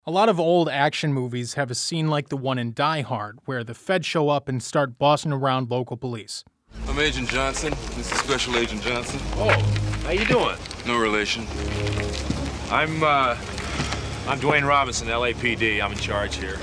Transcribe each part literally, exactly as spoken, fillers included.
A lot of old action movies have a scene like the one in Die Hard, where the feds show up and start bossing around local police. I'm Agent Johnson. This is Special Agent Johnson. Oh, how you doing? No relation. I'm, uh, I'm Dwayne Robinson, L A P D. I'm in charge here.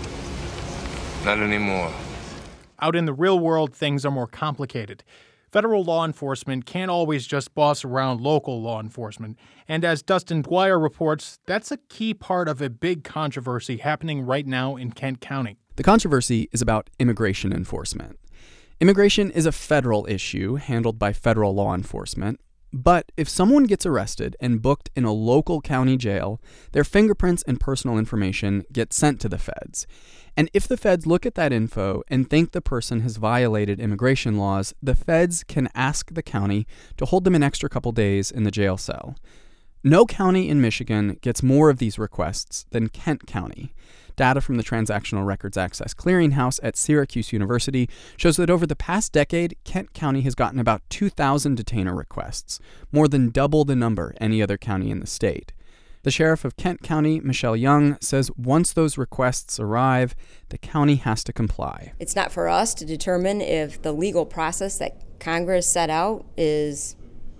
Not anymore. Out in the real world, things are more complicated. Federal law enforcement can't always just boss around local law enforcement. And as Dustin Dwyer reports, that's a key part of a big controversy happening right now in Kent County. The controversy is about immigration enforcement. Immigration is a federal issue handled by federal law enforcement. But if someone gets arrested and booked in a local county jail, their fingerprints and personal information get sent to the feds. And if the feds look at that info and think the person has violated immigration laws, the feds can ask the county to hold them an extra couple days in the jail cell. No county in Michigan gets more of these requests than Kent County. Data from the Transactional Records Access Clearinghouse at Syracuse University shows that over the past decade, Kent County has gotten about two thousand detainer requests, more than double the number any other county in the state. The sheriff of Kent County, Michelle Young, says once those requests arrive, the county has to comply. It's not for us to determine if the legal process that Congress set out is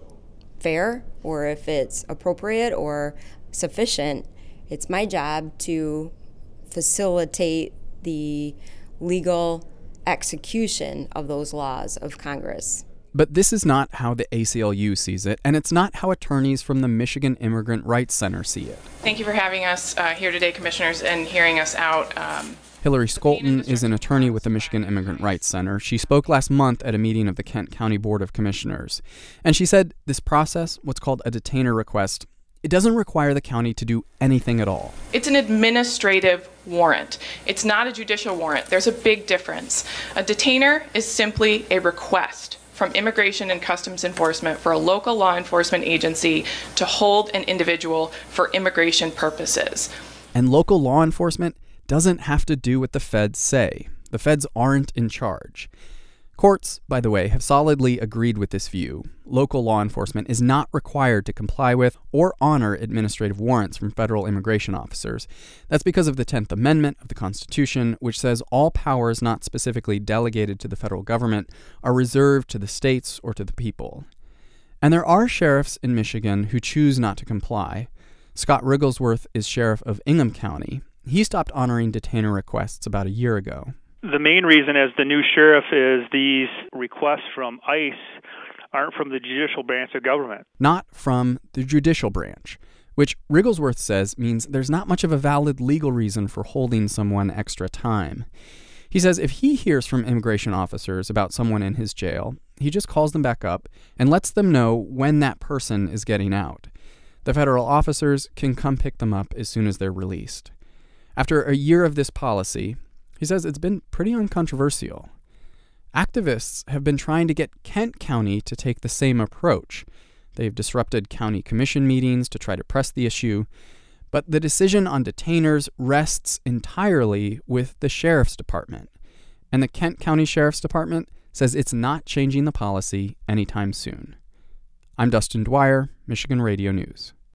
fair or if it's appropriate or sufficient. It's my job to facilitate the legal execution of those laws of Congress. But this is not how the A C L U sees it, and it's not how attorneys from the Michigan Immigrant Rights Center see it. Thank you for having us uh, here today, Commissioners, and hearing us out. Um, Hillary Skolton is an attorney with the Michigan Immigrant Rights Center. She spoke last month at a meeting of the Kent County Board of Commissioners. And she said this process, what's called a detainer request, it doesn't require the county to do anything at all. It's an administrative warrant. It's not a judicial warrant. There's a big difference. A detainer is simply a request from Immigration and Customs Enforcement for a local law enforcement agency to hold an individual for immigration purposes. And local law enforcement doesn't have to do what the feds say. The feds aren't in charge. Courts, by the way, have solidly agreed with this view. Local law enforcement is not required to comply with or honor administrative warrants from federal immigration officers. That's because of the tenth Amendment of the Constitution, which says all powers not specifically delegated to the federal government are reserved to the states or to the people. And there are sheriffs in Michigan who choose not to comply. Scott Rigglesworth is sheriff of Ingham County. He stopped honoring detainer requests about a year ago. The main reason as the new sheriff is these requests from ICE aren't from the judicial branch of government. Not from the judicial branch, which Rigglesworth says means there's not much of a valid legal reason for holding someone extra time. He says if he hears from immigration officers about someone in his jail, he just calls them back up and lets them know when that person is getting out. The federal officers can come pick them up as soon as they're released. After a year of this policy, he says it's been pretty uncontroversial. Activists have been trying to get Kent County to take the same approach. They've disrupted county commission meetings to try to press the issue, but the decision on detainers rests entirely with the sheriff's department. And the Kent County Sheriff's Department says it's not changing the policy anytime soon. I'm Dustin Dwyer, Michigan Radio News.